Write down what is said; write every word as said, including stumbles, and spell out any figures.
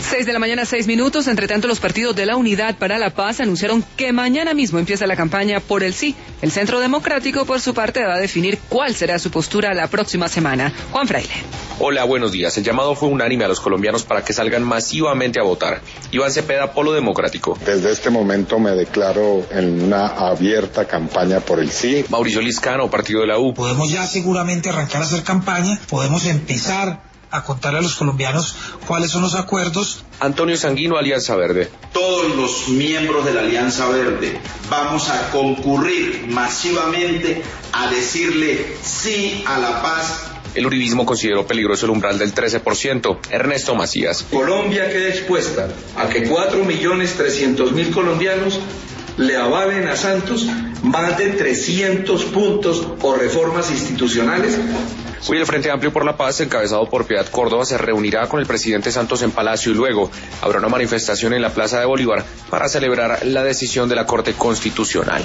Seis de la mañana, seis minutos. Entre tanto, los partidos de la Unidad para la Paz anunciaron que mañana mismo empieza la campaña por el sí. El Centro Democrático, por su parte, va a definir cuál será su postura la próxima semana. Juan Fraile. Hola, buenos días. El llamado fue unánime a los colombianos para que salgan masivamente a votar. Iván Cepeda, Polo Democrático. Desde este momento me declaro en una abierta campaña por el sí. Mauricio Liscano, Partido de la U. Podemos ya seguramente arrancar a hacer campaña, podemos empezar a contarle a los colombianos cuáles son los acuerdos. Antonio Sanguino, Alianza Verde. Todos los miembros de la Alianza Verde vamos a concurrir masivamente a decirle sí a la paz. El uribismo consideró peligroso el umbral del trece por ciento. Ernesto Macías. Colombia queda expuesta a que cuatro millones trescientos mil colombianos le avalen a Santos más de trescientos puntos o reformas institucionales. Hoy el Frente Amplio por la Paz, encabezado por Piedad Córdoba, se reunirá con el presidente Santos en Palacio y luego habrá una manifestación en la Plaza de Bolívar para celebrar la decisión de la Corte Constitucional.